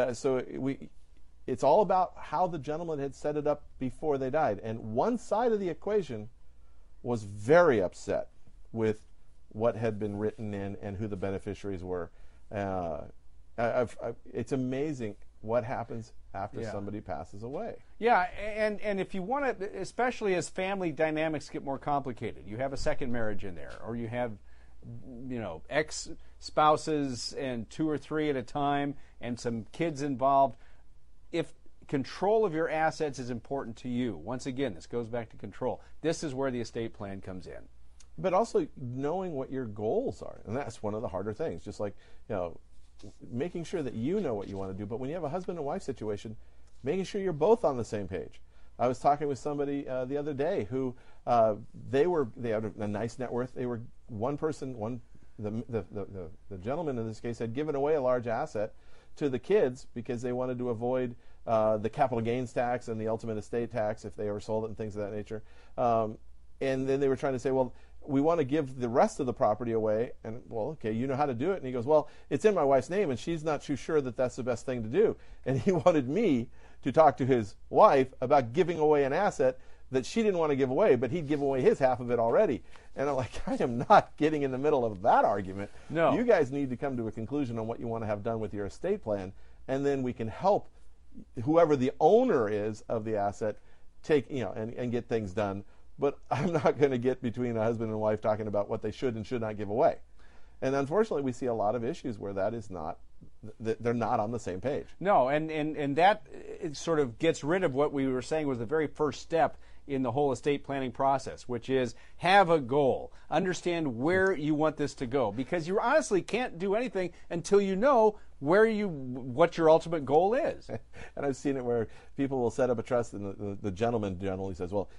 It's all about how the gentleman had set it up before they died. And one side of the equation was very upset with what had been written in and who the beneficiaries were. It's amazing what happens after somebody passes away. Yeah, and if you want to, especially as family dynamics get more complicated, you have a second marriage in there, or you have ex-spouses and 2 or 3 at a time and some kids involved. If control of your assets is important to you, once again, this goes back to control. This is where the estate plan comes in. But also knowing what your goals are, and that's one of the harder things. Just like, making sure that you know what you want to do. But when you have a husband and wife situation, making sure you're both on the same page. I was talking with somebody the other day who they had a nice net worth. They were the gentleman in this case had given away a large asset to the kids because they wanted to avoid the capital gains tax and the ultimate estate tax if they ever sold it and things of that nature. And then they were trying to say, well, we want to give the rest of the property away. And, well, okay, you know how to do it. And he goes, well, it's in my wife's name, and she's not too sure that that's the best thing to do. And he wanted me to talk to his wife about giving away an asset that she didn't want to give away, but he'd give away his half of it already. And I'm like, I am not getting in the middle of that argument. No. You guys need to come to a conclusion on what you want to have done with your estate plan, and then we can help whoever the owner is of the asset take, and get things done. But I'm not going to get between a husband and wife talking about what they should and should not give away. And unfortunately, we see a lot of issues where that is not, they're not on the same page. No, and that it sort of gets rid of what we were saying was the very first step in the whole estate planning process, which is have a goal. Understand where you want this to go, because you honestly can't do anything until you know what your ultimate goal is. And I've seen it where people will set up a trust, and the gentleman generally says, well,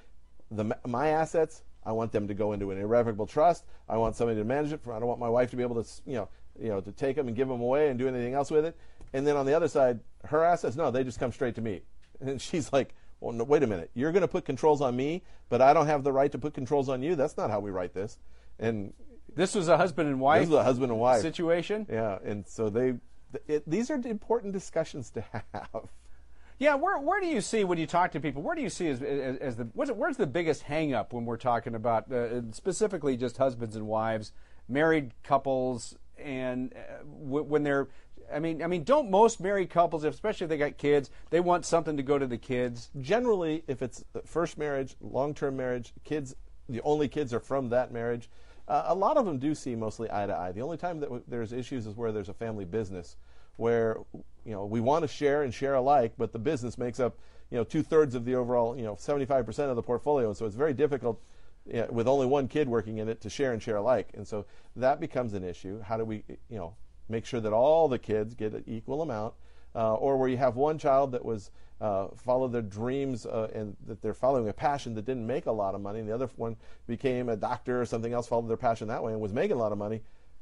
my assets, I want them to go into an irrevocable trust. I want somebody to manage it. I don't want my wife to be able to, to take them and give them away and do anything else with it. And then on the other side, her assets, no, they just come straight to me. And she's like, well, no, wait a minute. You're going to put controls on me, but I don't have the right to put controls on you. That's not how we write this. And this was a husband and wife. This was a husband and wife situation. Yeah, and so these are important discussions to have. Yeah, where do you see, when you talk to people, where do you see where's the biggest hang-up when we're talking about specifically just husbands and wives, married couples, and when they're, don't most married couples, especially if they got kids, they want something to go to the kids? Generally, if it's first marriage, long-term marriage, kids, the only kids are from that marriage, a lot of them do see mostly eye to eye. The only time that there's issues is where there's a family business, where we want to share and share alike, but the business makes up 2/3 of the overall 75% of the portfolio, so it's very difficult with only one kid working in it to share and share alike, and so that becomes an issue. How do we make sure that all the kids get an equal amount, or where you have one child that was followed their dreams and that they're following a passion that didn't make a lot of money, and the other one became a doctor or something else, followed their passion that way and was making a lot of money.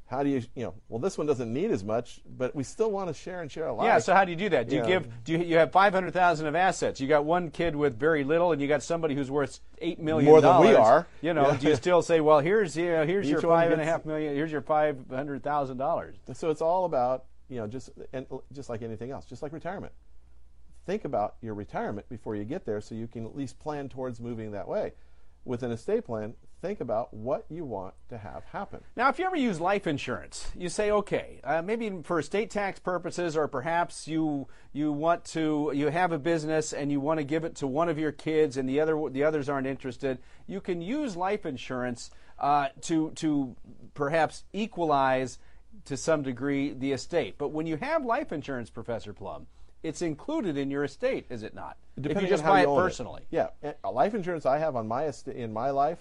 how do you well, this one doesn't need as much, but we still want to share and share alike. Yeah, so how do you do that? You have $500,000 of assets. You got one kid with very little, and you got somebody who's worth $8 million. More than we are. Do you still say, well, here's your $5.5 million, here's your $500,000? So it's all about, just like anything else, just like retirement. Think about your retirement before you get there so you can at least plan towards moving that way. With an estate plan, think about what you want to have happen. Now, if you ever use life insurance, you say, okay, maybe for estate tax purposes, or perhaps you have a business and you want to give it to one of your kids and the others aren't interested. You can use life insurance to perhaps equalize to some degree the estate. But when you have life insurance, Professor Plum, it's included in your estate, is it not? Depending if you just on how buy you it own personally. Yeah, life insurance I have on my life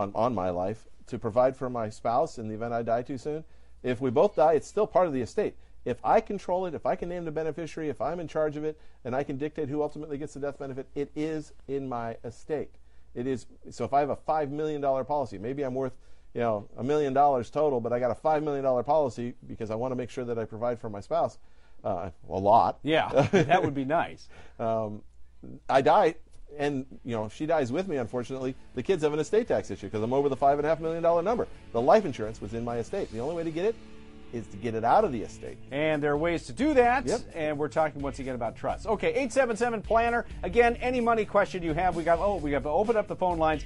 to provide for my spouse in the event I die too soon. If we both die, it's still part of the estate. If I control it, if I can name the beneficiary, if I'm in charge of it, and I can dictate who ultimately gets the death benefit, it is in my estate. It is. So if I have a $5 million policy, maybe I'm worth $1 million total, but I got a $5 million policy because I want to make sure that I provide for my spouse. A lot. Yeah, that would be nice. I die, and if she dies with me, unfortunately, the kids have an estate tax issue because I'm over the $5.5 million number. The life insurance was in my estate. The only way to get it is to get it out of the estate. And there are ways to do that. Yep. And we're talking once again about trust. Okay, 877-PLANNER. Again, any money question you have, we got to open up the phone lines.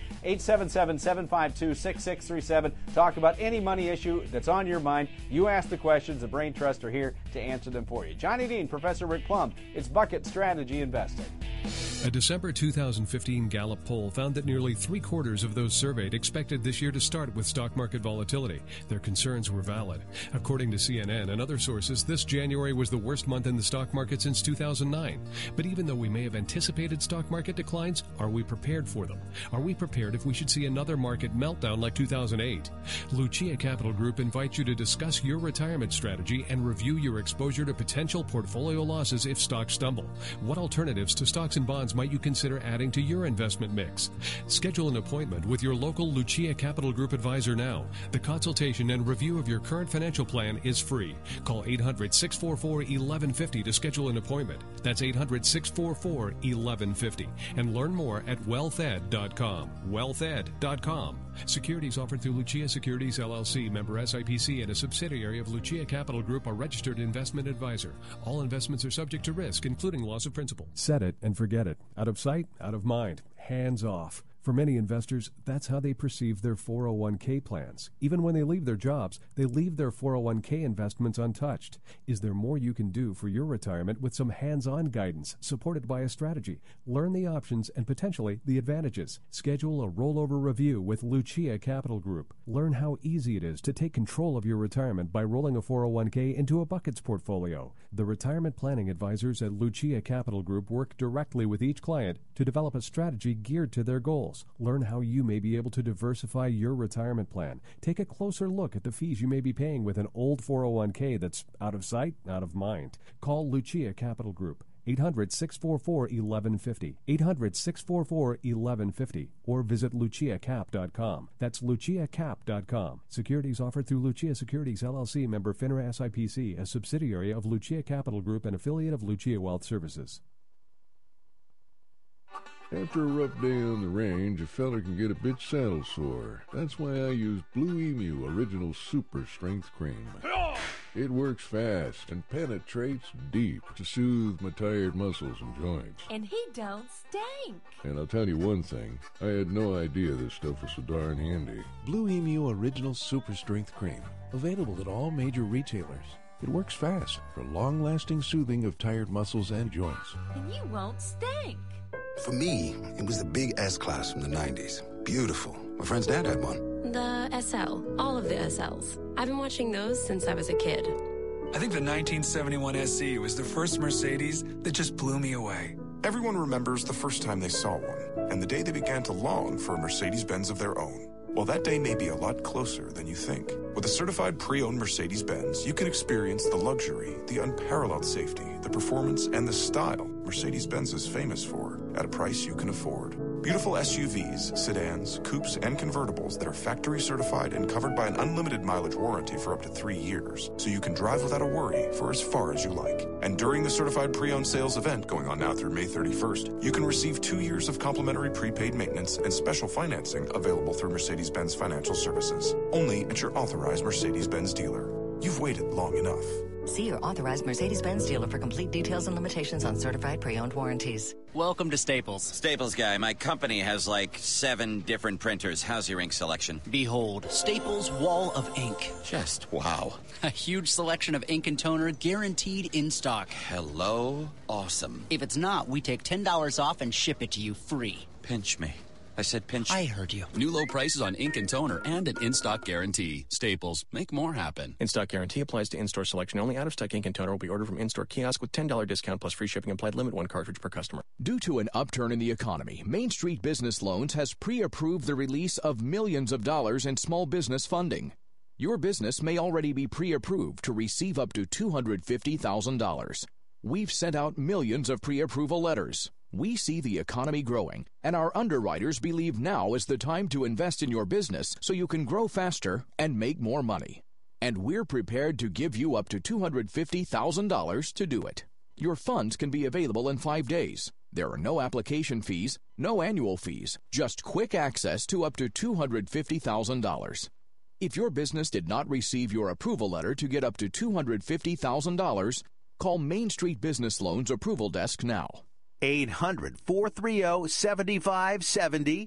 877-752-6637. Talk about any money issue that's on your mind. You ask the questions. The Brain Trust are here to answer them for you. Johnny Dean, Professor Rick Plum. It's Bucket Strategy Investing. A December 2015 Gallup poll found that nearly 3/4 of those surveyed expected this year to start with stock market volatility. Their concerns were valid. According to CNN and other sources, this January was the worst month in the stock market since 2009. But even though we may have anticipated stock market declines, are we prepared for them? Are we prepared if we should see another market meltdown like 2008? Lucia Capital Group invites you to discuss your retirement strategy and review your exposure to potential portfolio losses if stocks stumble. What alternatives to stocks and bonds might you consider adding to your investment mix? Schedule an appointment with your local Lucia Capital Group advisor now. The consultation and review of your current financial plan is free. Call 800-644-1150 to schedule an appointment. That's 800-644-1150. And learn more at wealthed.com. Wealthed.com. Securities offered through Lucia Securities LLC, member SIPC, and a subsidiary of Lucia Capital Group, a registered investment advisor. All investments are subject to risk, including loss of principal. Set it and forget it. Out of sight, out of mind. Hands off. For many investors, that's how they perceive their 401k plans. Even when they leave their jobs, they leave their 401k investments untouched. Is there more you can do for your retirement with some hands-on guidance supported by a strategy? Learn the options and potentially the advantages. Schedule a rollover review with Lucia Capital Group. Learn how easy it is to take control of your retirement by rolling a 401k into a buckets portfolio. The retirement planning advisors at Lucia Capital Group work directly with each client to develop a strategy geared to their goals. Learn how you may be able to diversify your retirement plan. Take a closer look at the fees you may be paying with an old 401k that's out of sight, out of mind. Call Lucia Capital Group. 800-644-1150. 800-644-1150. Or visit luciacap.com. That's luciacap.com. Securities offered through Lucia Securities LLC, member FINRA SIPC, a subsidiary of Lucia Capital Group and affiliate of Lucia Wealth Services. After a rough day on the range, a fella can get a bit saddle sore. That's why I use Blue Emu Original Super Strength Cream. It works fast and penetrates deep to soothe my tired muscles and joints. And he don't stink. And I'll tell you one thing, I had no idea this stuff was so darn handy. Blue Emu Original Super Strength Cream. Available at all major retailers. It works fast for long-lasting soothing of tired muscles and joints. And you won't stink. For me, it was the big S-Class from the 90s. Beautiful. My friend's dad had one. The SL. All of the SLs. I've been watching those since I was a kid. I think the 1971 SE was the first Mercedes that just blew me away. Everyone remembers the first time they saw one, and the day they began to long for a Mercedes-Benz of their own. Well, that day may be a lot closer than you think. With a certified pre-owned Mercedes-Benz, you can experience the luxury, the unparalleled safety, the performance, and the style Mercedes-Benz is famous for at a price you can afford. Beautiful SUVs, sedans, coupes, and convertibles that are factory certified and covered by an unlimited mileage warranty for up to 3 years, so you can drive without a worry for as far as you like. And during the certified pre-owned sales event going on now through May 31st, you can receive 2 years of complimentary prepaid maintenance and special financing available through Mercedes-Benz Financial Services. Only at your authorized Mercedes-Benz dealer. You've waited long enough. See your authorized Mercedes-Benz dealer for complete details and limitations on certified pre-owned warranties. Welcome to Staples. Staples guy, my company has like 7 different printers. How's your ink selection? Behold, Staples Wall of Ink. Just wow. A huge selection of ink and toner guaranteed in stock. Hello? Awesome. If it's not, we take $10 off and ship it to you free. Pinch me. I said pinch. I heard you. New low prices on ink and toner and an in-stock guarantee. Staples. Make more happen. In-stock guarantee applies to in-store selection only. Out-of-stock ink and toner will be ordered from in-store kiosk with $10 discount plus free shipping applied. Limit 1 cartridge per customer. Due to an upturn in the economy, Main Street Business Loans has pre-approved the release of millions of dollars in small business funding. Your business may already be pre-approved to receive up to $250,000. We've sent out millions of pre-approval letters. We see the economy growing, and our underwriters believe now is the time to invest in your business so you can grow faster and make more money. And we're prepared to give you up to $250,000 to do it. Your funds can be available in 5 days. There are no application fees, no annual fees, just quick access to up to $250,000. If your business did not receive your approval letter to get up to $250,000, call Main Street Business Loans Approval Desk now. 800-430-7570.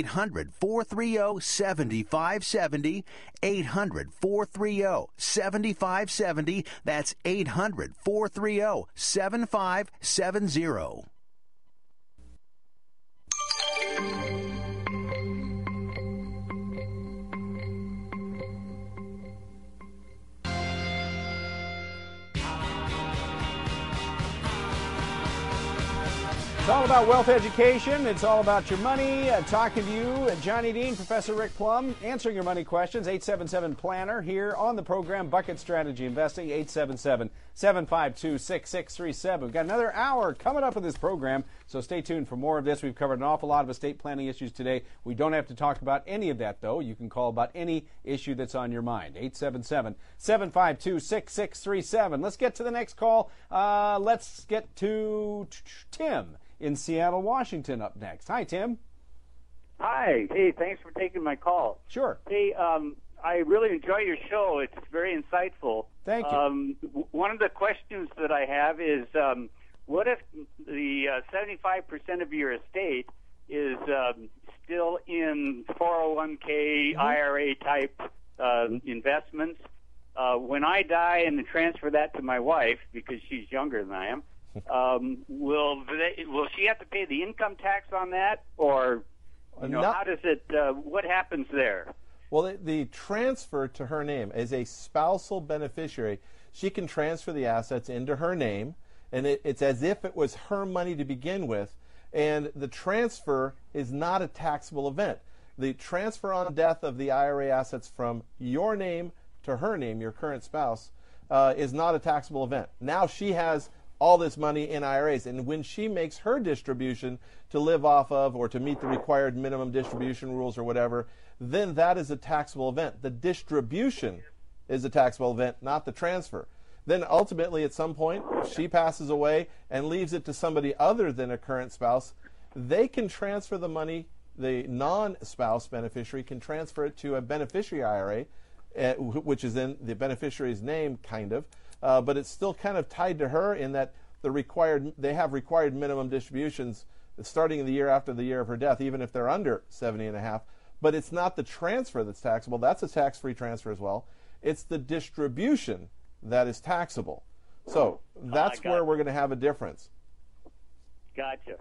800-430-7570. 800-430-7570. That's 800-430-7570. It's all about wealth education. It's all about your money. Talking to you, Johnny Dean, Professor Rick Plum, answering your money questions. 877-PLANNER here on the program, Bucket Strategy Investing, 877-752-6637. We've got another hour coming up in this program, so stay tuned for more of this. We've covered an awful lot of estate planning issues today. We don't have to talk about any of that, though. You can call about any issue that's on your mind. 877-752-6637. Let's get to the next call. Let's get to Tim in Seattle, Washington up next. Hi, Tim. Hi. Hey, thanks for taking my call. Sure. Hey, I really enjoy your show. It's very insightful. Thank you. One of the questions that I have is, what if the 75% of your estate is still in 401k, IRA type investments? When I die and transfer that to my wife, because she's younger than I am, will she have to pay the income tax on that, or how does it? What happens there? Well, the transfer to her name as a spousal beneficiary, she can transfer the assets into her name, and it's as if it was her money to begin with, and the transfer is not a taxable event. The transfer on death of the IRA assets from your name to her name, your current spouse, is not a taxable event. Now she has all this money in IRAs, and when she makes her distribution to live off of or to meet the required minimum distribution rules or whatever, then that is a taxable event. The distribution is a taxable event, not the transfer. Then ultimately at some point she passes away and leaves it to somebody other than a current spouse. They can transfer the money, the non-spouse beneficiary can transfer it to a beneficiary IRA, which is in the beneficiary's name, kind of. But it's still kind of tied to her in that they have required minimum distributions starting in the year after the year of her death, even if they're under 70.5. But it's not the transfer that's taxable. That's a tax-free transfer as well. It's the distribution that is taxable. So that's where we're going to have a difference. Gotcha.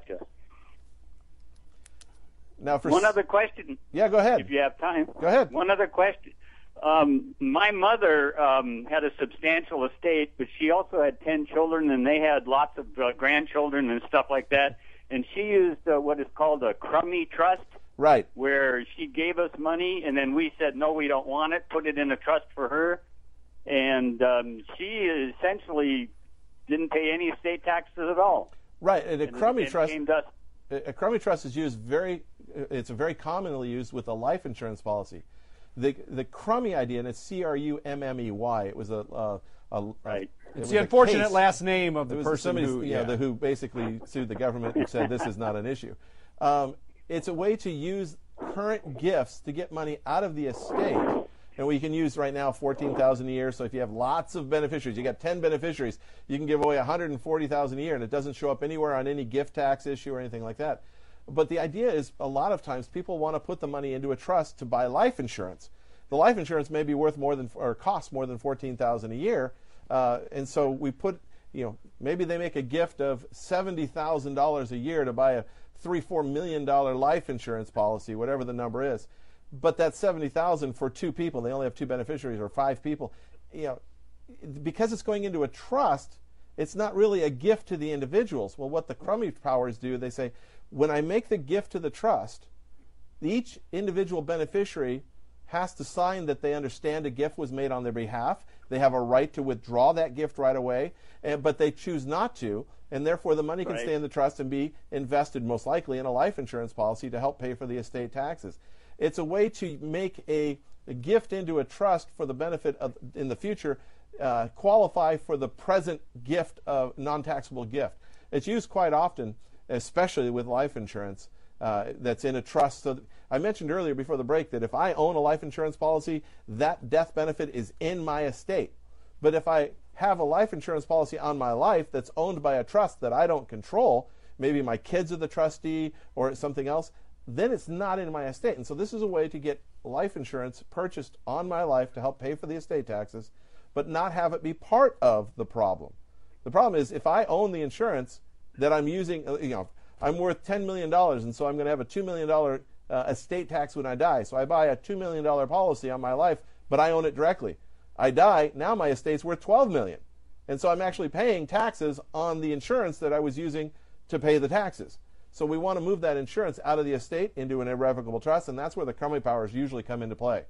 Now, for one other question. Yeah, go ahead. If you have time. Go ahead. One other question. My mother had a substantial estate, but she also had 10 children, and they had lots of grandchildren and stuff like that. And she used what is called a crummy trust, right? Where she gave us money, and then we said, no, we don't want it, put it in a trust for her. And she essentially didn't pay any estate taxes at all. Right, and a crummy trust. Came to us. a crummy trust is used it's very commonly used with a life insurance policy. The crummy idea, and it's C-R-U-M-M-E-Y. It was right. It's the unfortunate case. last name of the person who basically sued the government and said this is not an issue. It's a way to use current gifts to get money out of the estate. And we can use right now $14,000 a year. So if you have lots of beneficiaries, you got 10 beneficiaries, you can give away $140,000 a year, and it doesn't show up anywhere on any gift tax issue or anything like that. But the idea is, a lot of times people want to put the money into a trust to buy life insurance. The life insurance may be worth more than, or cost more than $14,000 a year, and so we put, maybe they make a gift of $70,000 a year to buy a $3-4 million life insurance policy, whatever the number is. But that's $70,000 for 2 people. They only have 2 beneficiaries or 5 people. Because it's going into a trust, it's not really a gift to the individuals. Well, what the crummy powers do, they say, when I make the gift to the trust, each individual beneficiary has to sign that they understand a gift was made on their behalf. They have a right to withdraw that gift right away, but they choose not to, and therefore the money can stay in the trust and be invested most likely in a life insurance policy to help pay for the estate taxes. It's a way to make a gift into a trust for the benefit of, in the future, qualify for the present gift of non-taxable gift. It's used quite often, especially with life insurance that's in a trust. So I mentioned earlier before the break that if I own a life insurance policy, that death benefit is in my estate. But if I have a life insurance policy on my life that's owned by a trust that I don't control, maybe my kids are the trustee or something else, then it's not in my estate. And so this is a way to get life insurance purchased on my life to help pay for the estate taxes, but not have it be part of the problem. The problem is, if I own the insurance that I'm using, I'm worth $10 million, and so I'm going to have a $2 million estate tax when I die. So I buy a $2 million policy on my life, but I own it directly. I die, now my estate's worth $12 million. And so I'm actually paying taxes on the insurance that I was using to pay the taxes. So we want to move that insurance out of the estate into an irrevocable trust, and that's where the crummy powers usually come into play.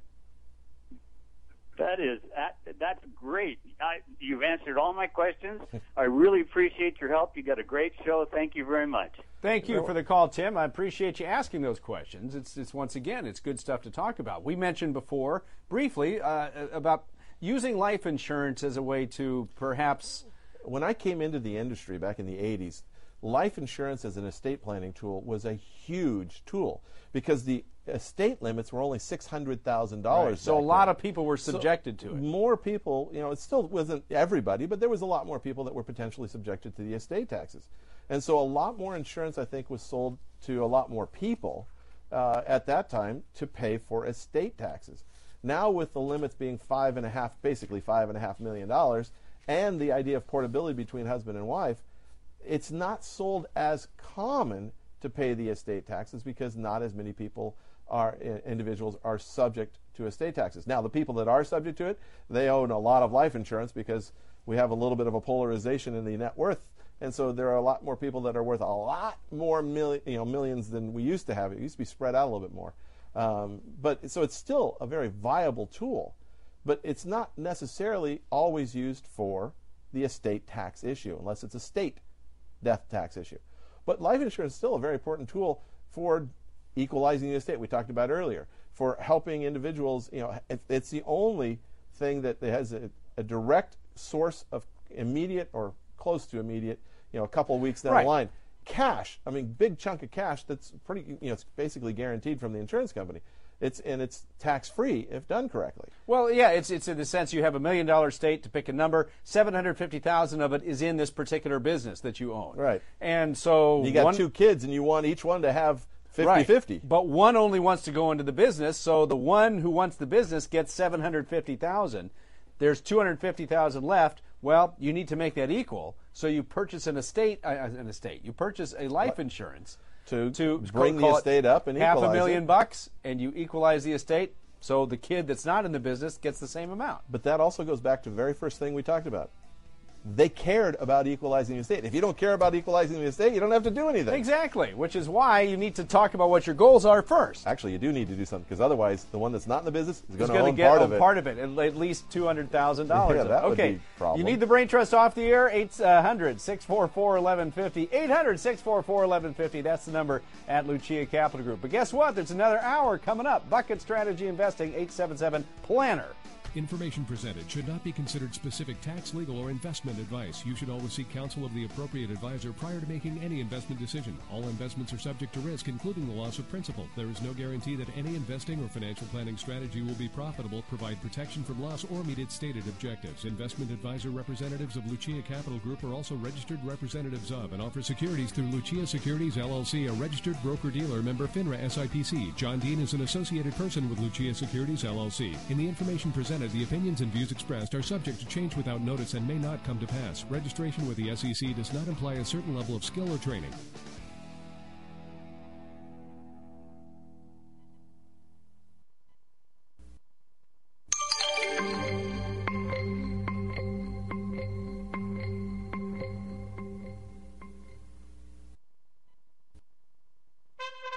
That's great. You've answered all my questions. I really appreciate your help. You got a great show. Thank you very much. Thank you for the call, Tim. I appreciate you asking those questions. It's once again, it's good stuff to talk about. We mentioned before briefly about using life insurance as a way to perhaps. When I came into the industry back in the 80s, life insurance as an estate planning tool was a huge tool because the estate limits were only $600,000. Right. So a lot of people were subjected to it. More people, it still wasn't everybody, but there was a lot more people that were potentially subjected to the estate taxes. And so a lot more insurance, I think, was sold to a lot more people at that time to pay for estate taxes. Now with the limits being basically $5.5 million, and the idea of portability between husband and wife, it's not sold as common to pay the estate taxes because not as many individuals are subject to estate taxes. Now, the people that are subject to it, they own a lot of life insurance because we have a little bit of a polarization in the net worth, and so there are a lot more people that are worth a lot more millions than we used to have. It used to be spread out a little bit more. So it's still a very viable tool, but it's not necessarily always used for the estate tax issue unless it's a state death tax issue. But life insurance is still a very important tool for equalizing the estate we talked about earlier, for helping individuals. It's the only thing that has a direct source of immediate or close to immediate, a couple of weeks down the line. Cash, big chunk of cash that's pretty, it's basically guaranteed from the insurance company. It's tax-free if done correctly. Well, yeah, it's in the sense you have $1 million estate, to pick a number, $750,000 of it is in this particular business that you own. Right. And so you got 2 kids, and you want each one to have 50-50. Right. But one only wants to go into the business, so the one who wants the business gets $750,000. There's $250,000 left. Well, you need to make that equal, so you purchase You purchase a life insurance. To bring the estate up and equalize $500,000, and you equalize the estate, so the kid that's not in the business gets the same amount. But that also goes back to the very first thing we talked about. they cared about equalizing the estate. If you don't care about equalizing the estate, you don't have to do anything. Exactly, which is why you need to talk about what your goals are first. Actually, you do need to do something, because otherwise the one that's not in the business is going to own get part of it. At least $200,000. Yeah, that would be a problem. You need the Brain Trust off the air, 800-644-1150. 800-644-1150. That's the number at Lucia Capital Group. But guess what? There's another hour coming up. Bucket Strategy Investing, 877-PLANNER. Information presented should not be considered specific tax, legal, or investment advice. You should always seek counsel of the appropriate advisor prior to making any investment decision. All investments are subject to risk, including the loss of principal. There is no guarantee that any investing or financial planning strategy will be profitable, provide protection from loss, or meet its stated objectives. Investment advisor representatives of Lucia Capital Group are also registered representatives of and offer securities through Lucia Securities, LLC, a registered broker-dealer, member FINRA SIPC. John Dean is an associated person with Lucia Securities, LLC. In the information presented, the opinions and views expressed are subject to change without notice and may not come to pass. Registration with the SEC does not imply a certain level of skill or training.